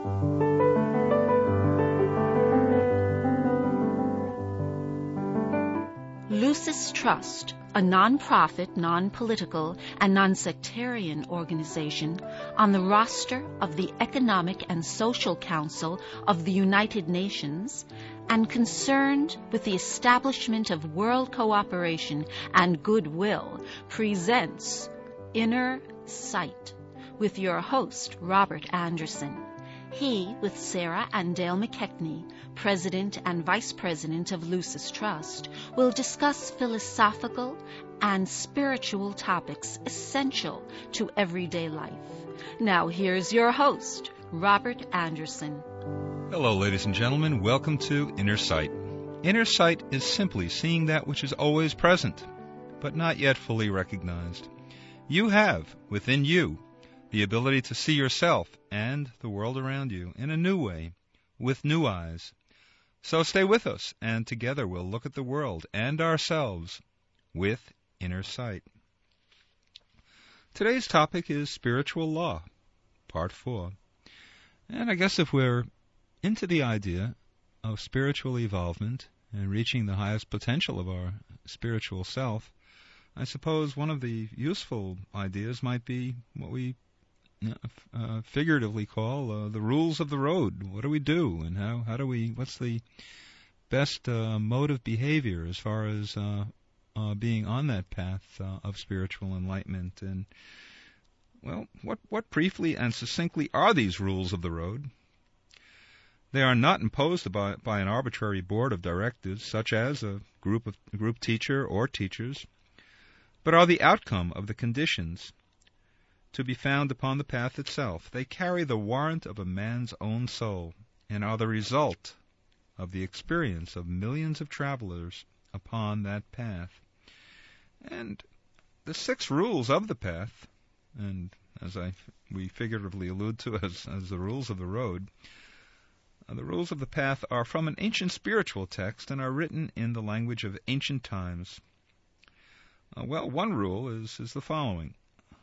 Lucis Trust, a non-profit, non-political, and non-sectarian organization on the roster of the Economic and Social Council of the United Nations and concerned with the establishment of world cooperation and goodwill, presents Inner Sight with your host, Robert Anderson. He, with Sarah and Dale McKechnie, President and Vice President of Lucis Trust, will discuss philosophical and spiritual topics essential to everyday life. Now here's your host, Robert Anderson. Hello, ladies and gentlemen. Welcome to Inner Sight. Inner sight is simply seeing that which is always present, but not yet fully recognized. You have, within you, the ability to see yourself and the world around you in a new way, with new eyes. So stay with us, and together we'll look at the world and ourselves with inner sight. Today's topic is spiritual law, part 4. And I guess if we're into the idea of spiritual evolvement and reaching the highest potential of our spiritual self, I suppose one of the useful ideas might be what we figuratively call the rules of the road. What do we do, and how do we? What's the best mode of behavior as far as being on that path of spiritual enlightenment? And well, what briefly and succinctly are these rules of the road? They are not imposed by an arbitrary board of directives, such as a group teacher or teachers, but are the outcome of the conditions to be found upon the path itself. They carry the warrant of a man's own soul and are the result of the experience of millions of travelers upon that path. And the 6 rules of the path, and as we figuratively allude to as the rules of the road, the rules of the path are from an ancient spiritual text and are written in the language of ancient times. One rule is the following.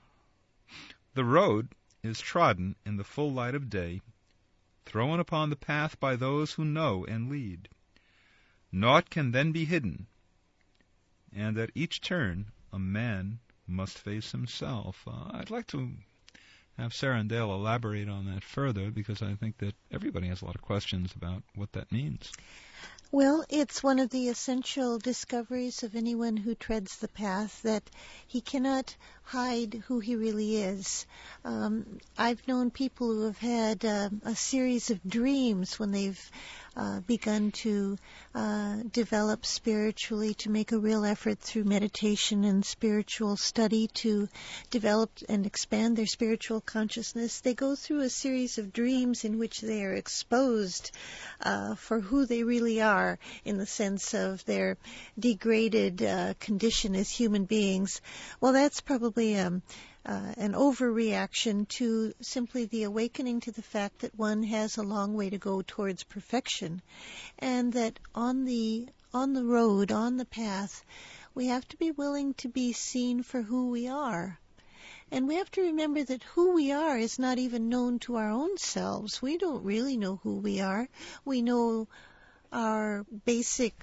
The road is trodden in the full light of day, thrown upon the path by those who know and lead. Naught can then be hidden, and at each turn a man must face himself. I'd like to have Sarah and Dale elaborate on that further, because I think that everybody has a lot of questions about what that means. Well, it's one of the essential discoveries of anyone who treads the path, that he cannot hide who he really is. I've known people who have had a series of dreams when they've begun to develop spiritually, to make a real effort through meditation and spiritual study to develop and expand their spiritual consciousness. They go through a series of dreams in which they are exposed for who they really are, in the sense of their degraded condition as human beings. Well, that's probably an overreaction to simply the awakening to the fact that one has a long way to go towards perfection, and that on the road, on the path, we have to be willing to be seen for who we are. And we have to remember that who we are is not even known to our own selves. We don't really know who we are. We know our basic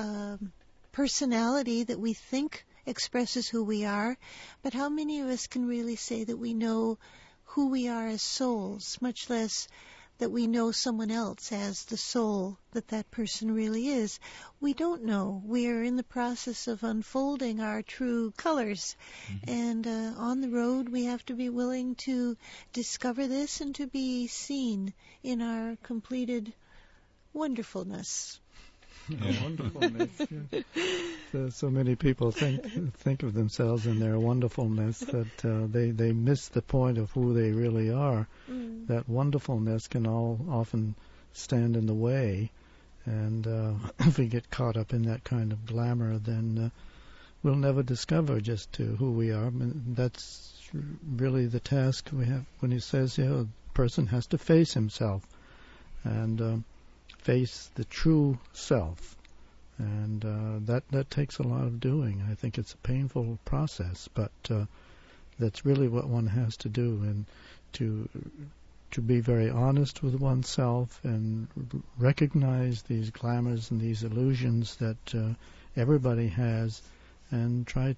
personality that we think expresses who we are, but how many of us can really say that we know who we are as souls, much less that we know someone else as the soul that person really is? We don't know. We are in the process of unfolding our true colors. Mm-hmm. And on the road, we have to be willing to discover this and to be seen in our completed wonderfulness. Wonderfulness. Yeah. So many people think of themselves in their wonderfulness that they miss the point of who they really are. Mm. That wonderfulness can often stand in the way, and if we get caught up in that kind of glamour, then we'll never discover just who we are. And that's really the task we have when he says, a person has to face himself and face the true self, and that takes a lot of doing. I think it's a painful process, but that's really what one has to do, and to to be very honest with oneself and recognize these glamours and these illusions that everybody has, and try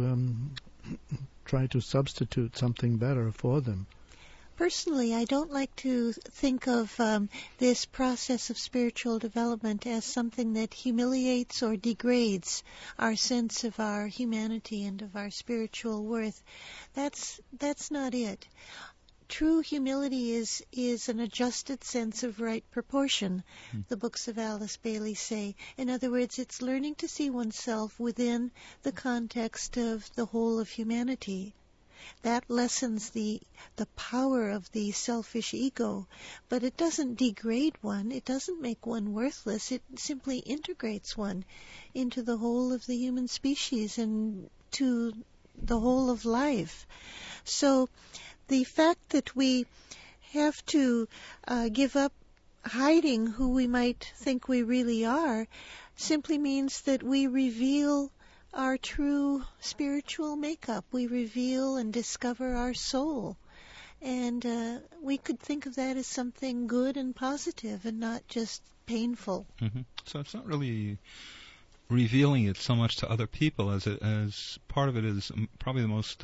to substitute something better for them. Personally, I don't like to think of this process of spiritual development as something that humiliates or degrades our sense of our humanity and of our spiritual worth. That's not it. True humility is an adjusted sense of right proportion, the books of Alice Bailey say. In other words, it's learning to see oneself within the context of the whole of humanity. That lessens the power of the selfish ego, but it doesn't degrade one, it doesn't make one worthless, it simply integrates one into the whole of the human species and to the whole of life. So the fact that we have to give up hiding who we might think we really are simply means that we reveal our true spiritual makeup. We reveal and discover our soul. And we could think of that as something good and positive and not just painful. Mm-hmm. So it's not really revealing it so much to other people as part of it is probably the most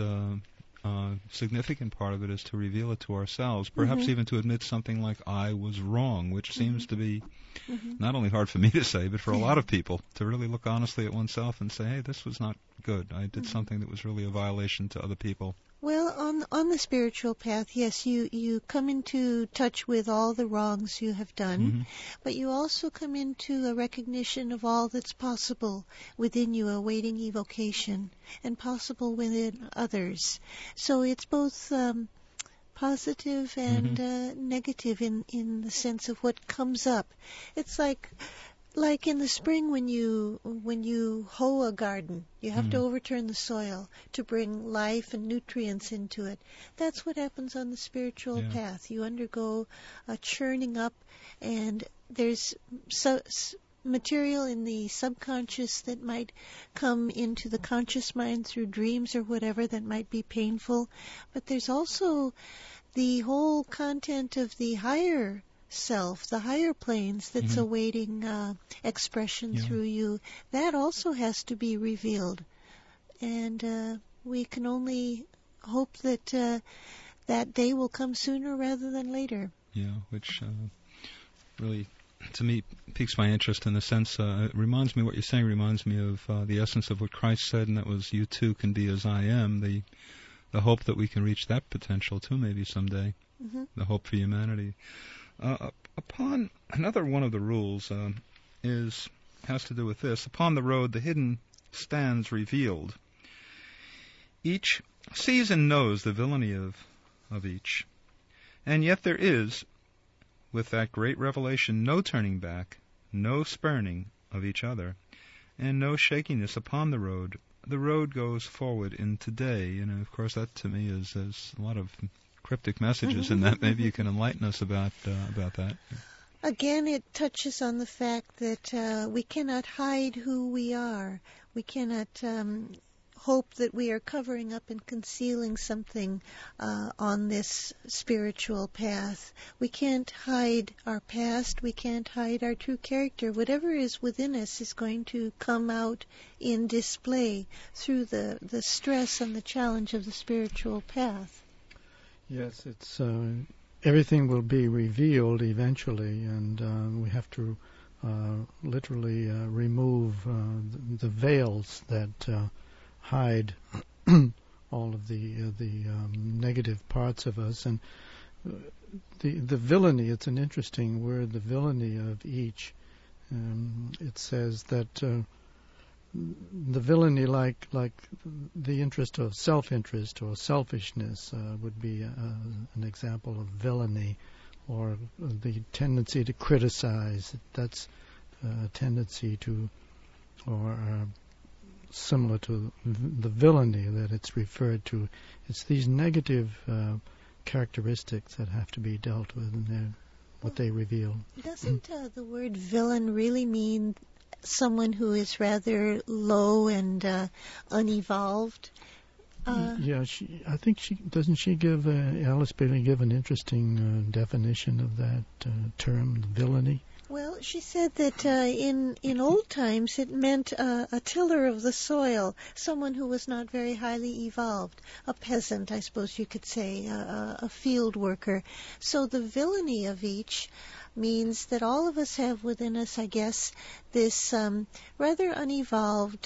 significant part of it is to reveal it to ourselves, perhaps even to admit something like I was wrong, which seems to be not only hard for me to say, but for a lot of people, to really look honestly at oneself and say, hey, this was not good. I did something that was really a violation to other people. Well, on the spiritual path, yes, you come into touch with all the wrongs you have done, but you also come into a recognition of all that's possible within you, awaiting evocation, and possible within others. So it's both positive and negative in the sense of what comes up. It's like in the spring when you hoe a garden, you have to overturn the soil to bring life and nutrients into it. That's what happens on the spiritual path. You undergo a churning up, and there's material in the subconscious that might come into the conscious mind through dreams or whatever that might be painful. But there's also the whole content of the higher self, the higher planes that's awaiting expression through you. That also has to be revealed. And we can only hope that that day will come sooner rather than later. Yeah, which really, to me, piques my interest in the sense, it reminds me, what you're saying reminds me of the essence of what Christ said, and that was, you too can be as I am, the hope that we can reach that potential too maybe someday, the hope for humanity. Upon another one of the rules has to do with this. Upon the road, the hidden stands revealed. Each sees and knows the villainy of each, and yet there is, with that great revelation, no turning back, no spurning of each other, and no shakiness upon the road. The road goes forward in today, and of course that to me is a lot of cryptic messages in that. Maybe you can enlighten us about that. Again, it touches on the fact that we cannot hide who we are. We cannot hope that we are covering up and concealing something on this spiritual path. We can't hide our past. We can't hide our true character. Whatever is within us is going to come out in display through the stress and the challenge of the spiritual path. Yes, it's everything will be revealed eventually, and we have to literally remove the veils that hide all of the negative parts of us. And the villainy, it's an interesting word, the villainy of each. It says that the villainy, like the interest of self-interest or selfishness, would be an example of villainy, or the tendency to criticize. That's a tendency to, or similar to the villainy that it's referred to. It's these negative characteristics that have to be dealt with, and what they reveal. Doesn't the word villain really mean someone who is rather low and unevolved? I think she give Alice Bailey give an interesting definition of that term, villainy. Well, she said that in old times it meant a tiller of the soil, someone who was not very highly evolved, a peasant, I suppose you could say, a field worker. So the villainy of each means that all of us have within us, I guess, this rather unevolved,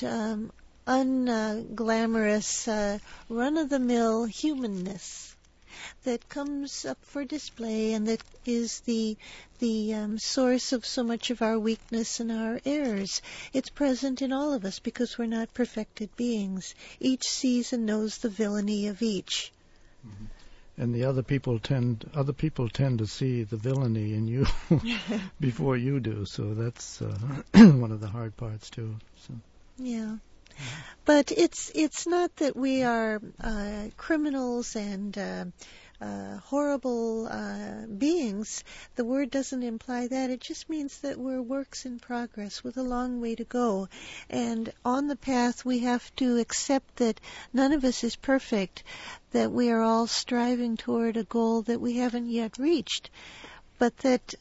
unglamorous, run-of-the-mill humanness that comes up for display and that is the source of so much of our weakness and our errors. It's present in all of us because we're not perfected beings. Each sees and knows the villainy of each. Mm-hmm. And the other people tend to see the villainy in you before you do. So that's one of the hard parts too. So. Yeah. But it's not that we are criminals and horrible beings. The word doesn't imply that. It just means that we're works in progress with a long way to go. And on the path, we have to accept that none of us is perfect, that we are all striving toward a goal that we haven't yet reached, but that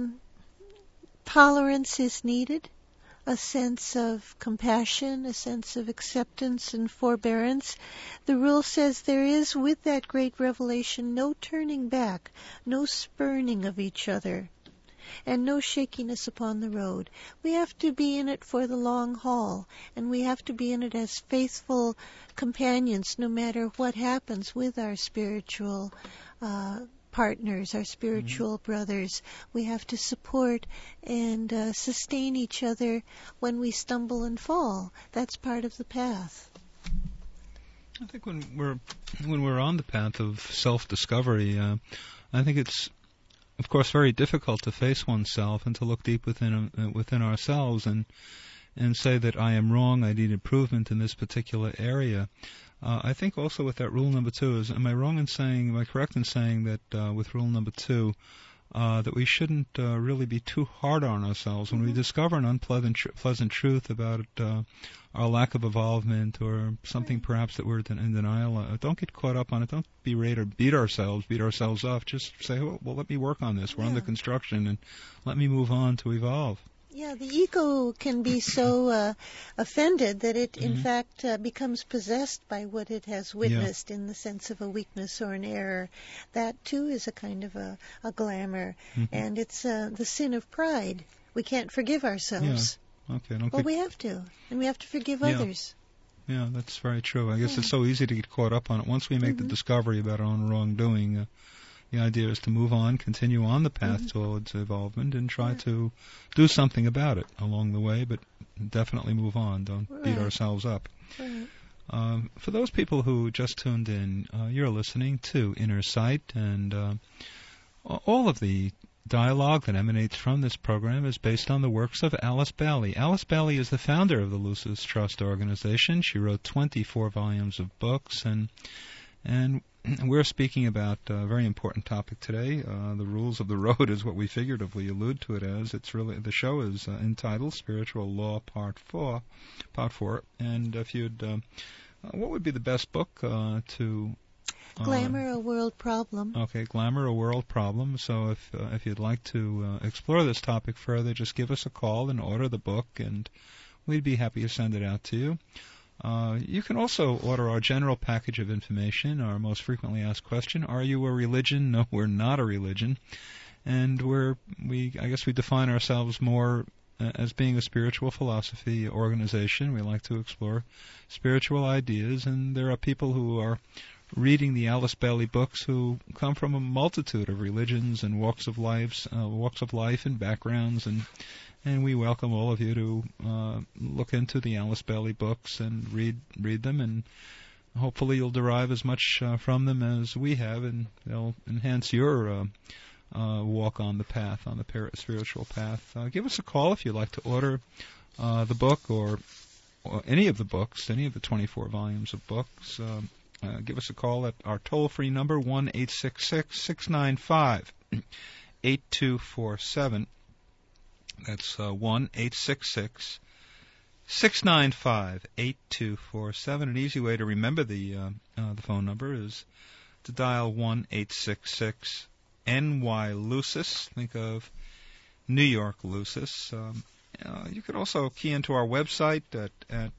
tolerance is needed, a sense of compassion, a sense of acceptance and forbearance. The rule says there is, with that great revelation, no turning back, no spurning of each other, and no shakiness upon the road. We have to be in it for the long haul, and we have to be in it as faithful companions no matter what happens with our spiritual partners, our spiritual brothers. We have to support and sustain each other when we stumble and fall. That's part of the path. I think when we're on the path of self-discovery, I think it's, of course, very difficult to face oneself and to look deep within ourselves and say that I am wrong, I need improvement in this particular area. I think also with that rule number 2 am I correct in saying that with rule number 2, that we shouldn't really be too hard on ourselves when we discover an unpleasant truth about our lack of involvement or something perhaps that we're in denial. Don't get caught up on it. Don't berate or beat ourselves up. Just say, well, let me work on this. We're under construction, and let me move on to evolve. Yeah, the ego can be so offended that it, in fact, becomes possessed by what it has witnessed in the sense of a weakness or an error. That, too, is a kind of a glamour. And it's the sin of pride. We can't forgive ourselves. Yeah. Okay. Well, we have to. And we have to forgive others. Yeah, that's very true. I guess it's so easy to get caught up on it. Once we make the discovery about our own wrongdoing, the idea is to move on, continue on the path towards involvement, and try to do something about it along the way, but definitely move on. Don't beat ourselves up. Right. For those people who just tuned in, you're listening to Inner Sight, and all of the dialogue that emanates from this program is based on the works of Alice Bailey. Alice Bailey is the founder of the Lucis Trust organization. She wrote 24 volumes of books, and we're speaking about a very important topic today. The rules of the road is what we figuratively allude to it as. It's really, the show is entitled Spiritual Law Part 4. And if you'd, what would be the best book to? Glamour, a World Problem. Okay, Glamour, a World Problem. So if you'd like to explore this topic further, just give us a call and order the book, and we'd be happy to send it out to you. You can also order our general package of information, our most frequently asked question, are you a religion? No, we're not a religion. And I guess we define ourselves more as being a spiritual philosophy organization. We like to explore spiritual ideas, and there are people who are reading the Alice Bailey books who come from a multitude of religions and walks of life and backgrounds, and we welcome all of you to look into the Alice Bailey books and read them, and hopefully you'll derive as much from them as we have, and they'll enhance your walk on the path, on the spiritual path. Give us a call if you'd like to order the book or any of the books, any of the 24 volumes of books. Give us a call at our toll-free number, 1-866-695-8247. That's 1-866-695-8247. 695-8247. An easy way to remember the phone number is to dial 1-866-NY-LUCIS. Think of New York Lucis. You could also key into our website at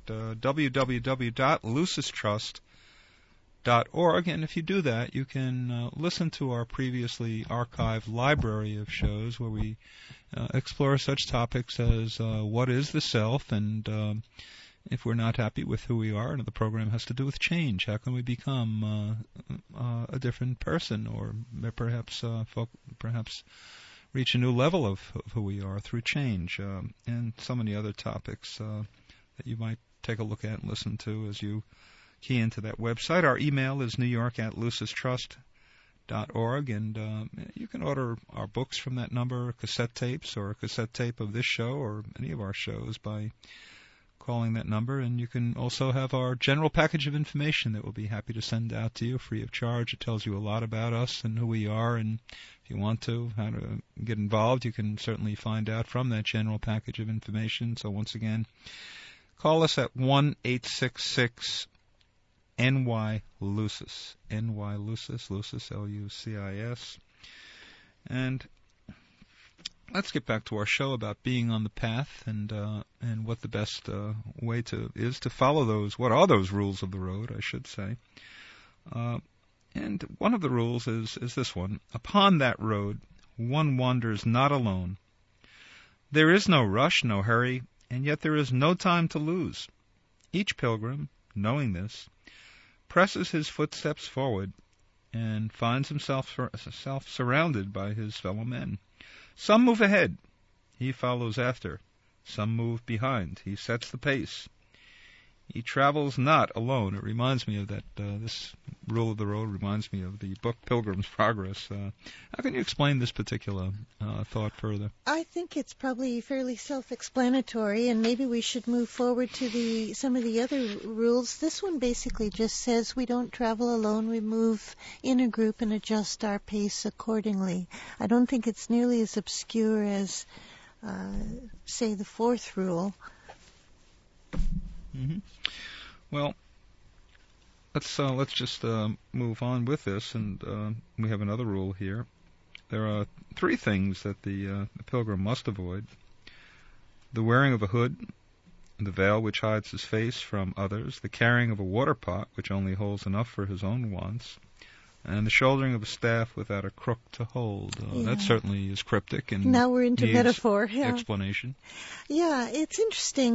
www.lucistrust.org, and if you do that, you can listen to our previously archived library of shows where we explore such topics as what is the self, and if we're not happy with who we are, and the program has to do with change. How can we become a different person, or perhaps reach a new level of who we are through change, and so many other topics that you might take a look at and listen to as you key into that website. Our email is newyork@lucistrust.org, and you can order our books from that number, cassette tapes, or a cassette tape of this show or any of our shows by calling that number. And you can also have our general package of information that we'll be happy to send out to you free of charge. It tells you a lot about us and who we are, and if you want to, how to get involved, you can certainly find out from that general package of information. So once again, call us at 1-866-NY-LUCIS. NY-LUCIS, Lucis, L-U-C-I-S. And let's get back to our show about being on the path and what the best way is to follow those. What are those rules of the road, I should say? And one of the rules is this one. Upon that road, one wanders not alone. There is no rush, no hurry, and yet there is no time to lose. Each pilgrim, knowing this, presses his footsteps forward and finds himself surrounded by his fellow men. Some move ahead, he follows after. Some move behind, he sets the pace. He travels not alone. It reminds me of that, this rule of the road reminds me of the book Pilgrim's Progress. How can you explain this particular thought further? I think it's probably fairly self-explanatory, and maybe we should move forward to some of the other rules. This one basically just says we don't travel alone, we move in a group and adjust our pace accordingly. I don't think it's nearly as obscure as, say, the fourth rule. Mm-hmm. Well, let's just move on with this, and we have another rule here. There are three things that the pilgrim must avoid: the wearing of a hood, the veil which hides his face from others, the carrying of a water pot which only holds enough for his own wants, and the shouldering of a staff without a crook to hold. That certainly is cryptic and now we're into needs metaphor. Explanation. Yeah, it's interesting.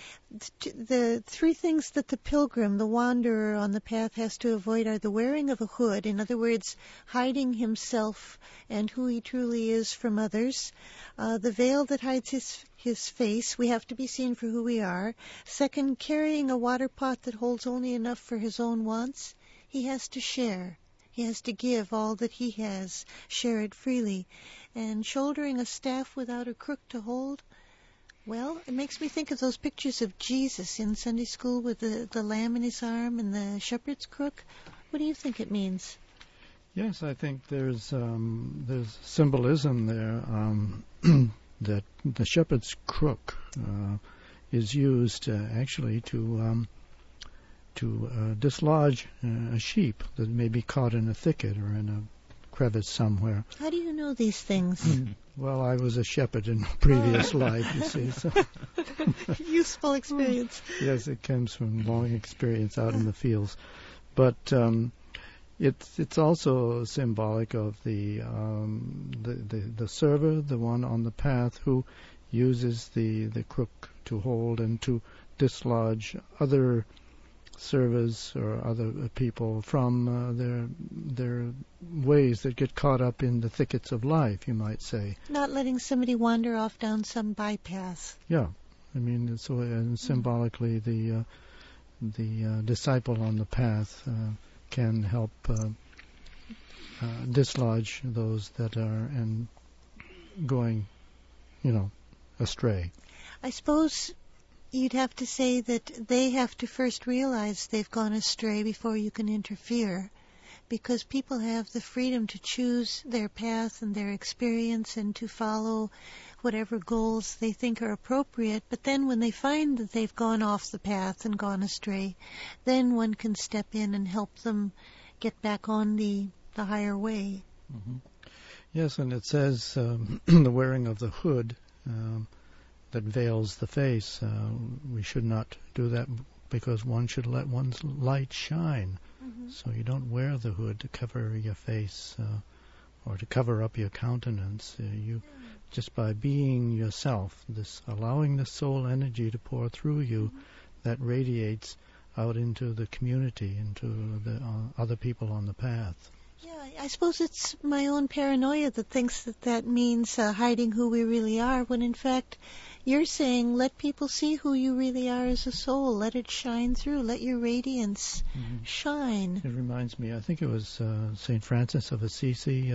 The three things that the pilgrim, the wanderer on the path, has to avoid are the wearing of a hood, in other words, hiding himself and who he truly is from others. The veil that hides his face, we have to be seen for who we are. Second, carrying a water pot that holds only enough for his own wants. He has to share. He has to give all that he has, share it freely. And shouldering a staff without a crook to hold, well, it makes me think of those pictures of Jesus in Sunday school with the lamb in his arm and the shepherd's crook. What do you think it means? Yes, I think there's symbolism there that the shepherd's crook is used actually to dislodge a sheep that may be caught in a thicket or in a crevice somewhere. How do you know these things? Well, I was a shepherd in a previous life, you see. So. Useful experience. Yes, it comes from long experience out in the fields. But it's also symbolic of the server, the one on the path who uses the crook to hold and to dislodge other servers or other people from their ways that get caught up in the thickets of life, you might say. Not letting somebody wander off down some bypass. Yeah, I mean, so and symbolically, the disciple on the path can help dislodge those that are going, astray. I suppose you'd have to say that they have to first realize they've gone astray before you can interfere, because people have the freedom to choose their path and their experience and to follow whatever goals they think are appropriate. But then when they find that they've gone off the path and gone astray, then one can step in and help them get back on the higher way. Mm-hmm. Yes, and it says the wearing of the hood that veils the face. We should not do that because one should let one's light shine. Mm-hmm. So you don't wear the hood to cover your face or to cover up your countenance. Just by being yourself, allowing the soul energy to pour through you, that radiates out into the community, into the other people on the path. Yeah, I suppose it's my own paranoia that thinks that means hiding who we really are, when in fact you're saying let people see who you really are as a soul. Let it shine through. Let your radiance shine. It reminds me, I think it was St. Francis of Assisi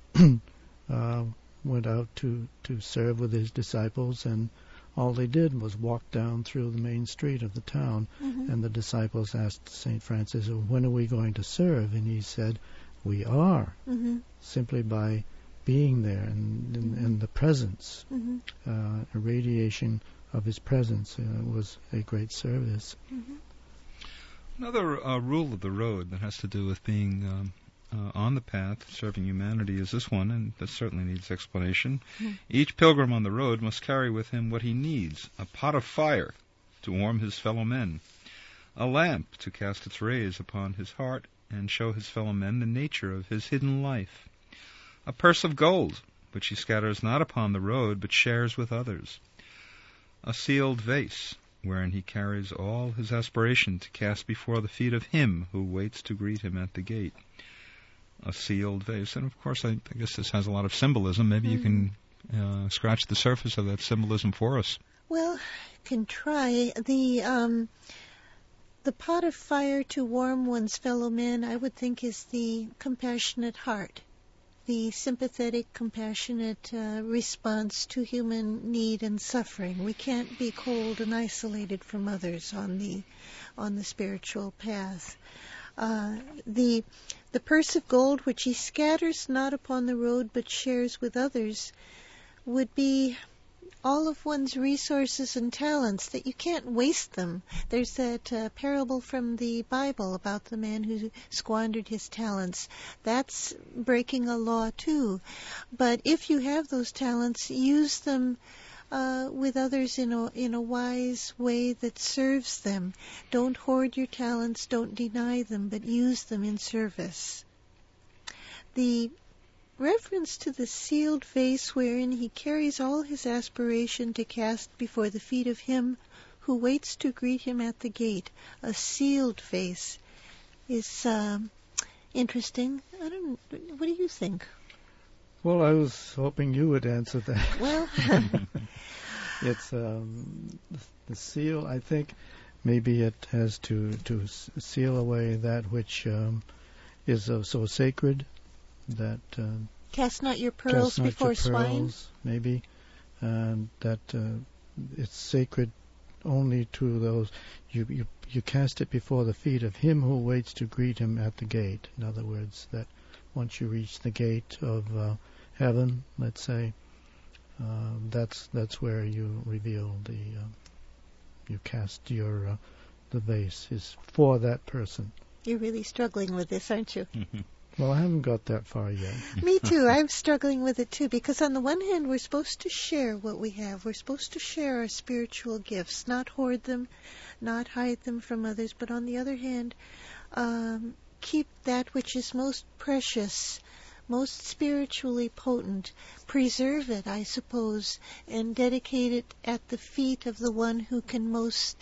went out to serve with his disciples, and all they did was walk down through the main street of the town, and the disciples asked St. Francis, when are we going to serve? And he said, we are, simply by being there and the presence, a radiation of his presence was a great service. Another rule of the road that has to do with being on the path, serving humanity, is this one, and that certainly needs explanation. Each pilgrim on the road must carry with him what he needs: a pot of fire to warm his fellow men, a lamp to cast its rays upon his heart and show his fellow men the nature of his hidden life, a purse of gold, which he scatters not upon the road, but shares with others, a sealed vase, wherein he carries all his aspiration to cast before the feet of him who waits to greet him at the gate. A sealed vase. And of course, I guess this has a lot of symbolism. Maybe you can scratch the surface of that symbolism for us. Well, I can try. The pot of fire to warm one's fellow men, I would think, is the compassionate heart, the sympathetic, compassionate response to human need and suffering. We can't be cold and isolated from others on the spiritual path. The purse of gold which he scatters not upon the road but shares with others would be all of one's resources and talents, that you can't waste them. There's that parable from the Bible about the man who squandered his talents. That's breaking a law too. But if you have those talents, use them with others in a wise way that serves them. Don't hoard your talents, don't deny them, but use them in service. The reference to the sealed vase wherein he carries all his aspiration to cast before the feet of him who waits to greet him at the gate, a sealed vase, is interesting. What do you think? Well, I was hoping you would answer that. Well, it's the seal. I think maybe it has to seal away that which is so sacred that cast not your pearls before swine. Maybe, and that it's sacred only to those. You cast it before the feet of him who waits to greet him at the gate. In other words, that once you reach the gate of heaven, let's say, that's where you reveal you cast your the vase is for that person. You're really struggling with this, aren't you? Well, I haven't got that far yet. Me too. I'm struggling with it too, because on the one hand, we're supposed to share what we have. We're supposed to share our spiritual gifts, not hoard them, not hide them from others. But on the other hand, keep that which is most precious, most spiritually potent, preserve it, I suppose, and dedicate it at the feet of the one who can most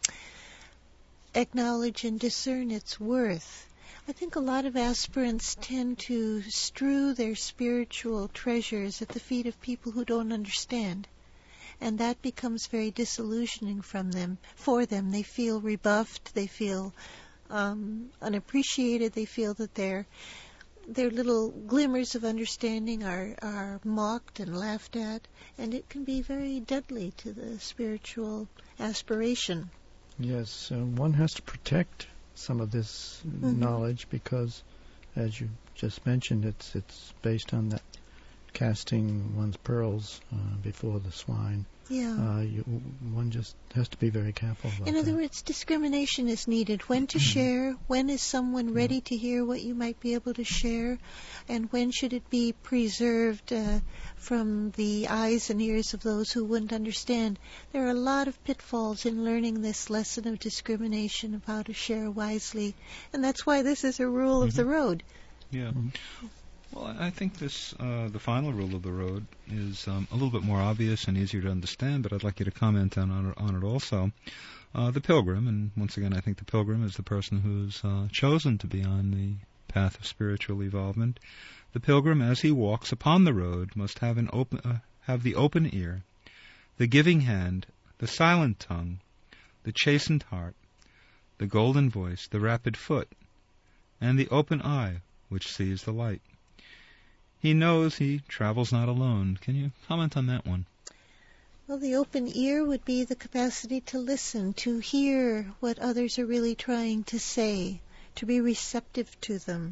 acknowledge and discern its worth. I think a lot of aspirants tend to strew their spiritual treasures at the feet of people who don't understand. And that becomes very disillusioning for them. They feel rebuffed, they feel unappreciated, they feel that their little glimmers of understanding are mocked and laughed at, and it can be very deadly to the spiritual aspiration. Yes, one has to protect some of this knowledge, because as you just mentioned, it's based on that casting one's pearls before the swine. Yeah. One just has to be very careful about that. In other words, discrimination is needed. When to share, when is someone ready to hear what you might be able to share, and when should it be preserved from the eyes and ears of those who wouldn't understand. There are a lot of pitfalls in learning this lesson of discrimination, of how to share wisely, and that's why this is a rule of the road. Yeah. Well, I think this, the final rule of the road is a little bit more obvious and easier to understand, but I'd like you to comment on it also. The pilgrim, and once again, I think the pilgrim is the person who's chosen to be on the path of spiritual evolvement. The pilgrim, as he walks upon the road, must have the open ear, the giving hand, the silent tongue, the chastened heart, the golden voice, the rapid foot, and the open eye which sees the light. He knows he travels not alone. Can you comment on that one? Well, the open ear would be the capacity to listen, to hear what others are really trying to say, to be receptive to them.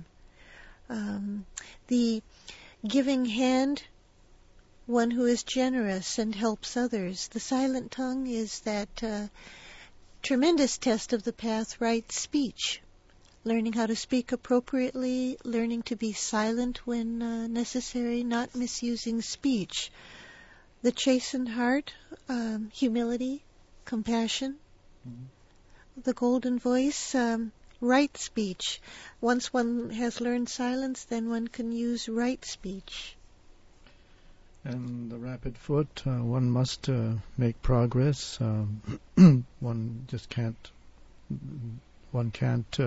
The giving hand, one who is generous and helps others. The silent tongue is that tremendous test of the path, right speech. Learning how to speak appropriately, learning to be silent when necessary, not misusing speech. The chastened heart, humility, compassion. The golden voice, right speech. Once one has learned silence, then one can use right speech. And the rapid foot, one must make progress. One can't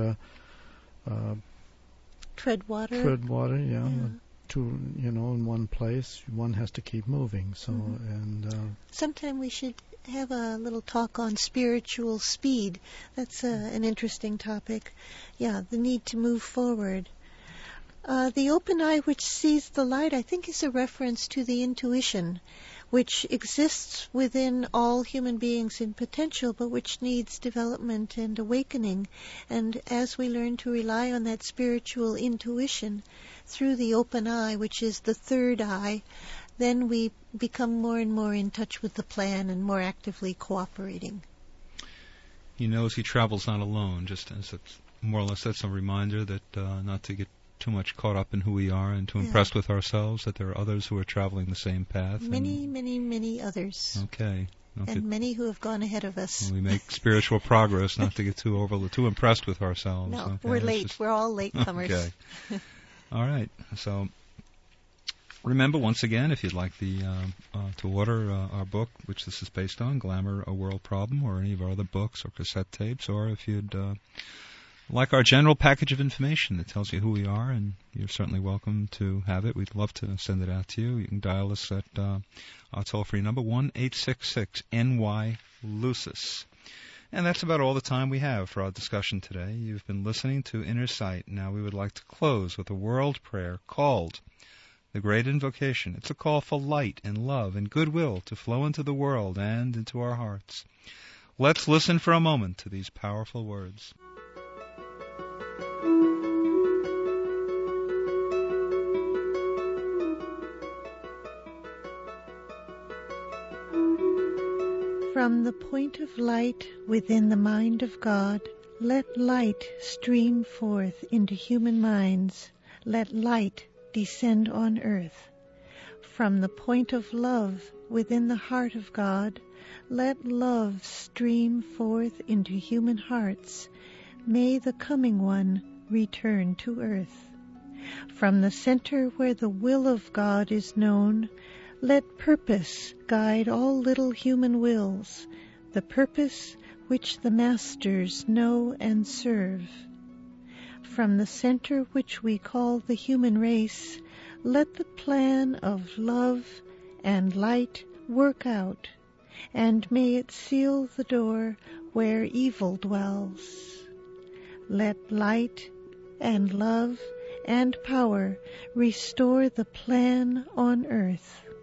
tread water. Yeah. In one place, one has to keep moving. So, sometime we should have a little talk on spiritual speed. That's an interesting topic. Yeah, the need to move forward. The open eye which sees the light, I think, is a reference to the intuition, which exists within all human beings in potential, but which needs development and awakening. And as we learn to rely on that spiritual intuition through the open eye, which is the third eye, then we become more and more in touch with the plan and more actively cooperating. He knows he travels not alone, just as it's more or less that's a reminder that not to get too much caught up in who we are and too impressed with ourselves, that there are others who are traveling the same path. Many others. Okay. And many who have gone ahead of us. We make spiritual progress, not to get too impressed with ourselves. No, okay? we're late. We're all latecomers. Okay. All right. So remember, once again, if you'd like to order our book, which this is based on, Glamour, A World Problem, or any of our other books or cassette tapes, or if you'd like our general package of information that tells you who we are, and you're certainly welcome to have it. We'd love to send it out to you. You can dial us at our toll-free number, 1-866-NY-LUCIS. And that's about all the time we have for our discussion today. You've been listening to Inner Sight. Now we would like to close with a world prayer called The Great Invocation. It's a call for light and love and goodwill to flow into the world and into our hearts. Let's listen for a moment to these powerful words. From the point of light within the mind of God, let light stream forth into human minds. Let light descend on earth. From the point of love within the heart of God, let love stream forth into human hearts. May the coming one return to earth. From the center where the will of God is known, let purpose guide all little human wills, the purpose which the masters know and serve. From the center which we call the human race, let the plan of love and light work out, and may it seal the door where evil dwells. Let light and love and power restore the plan on earth.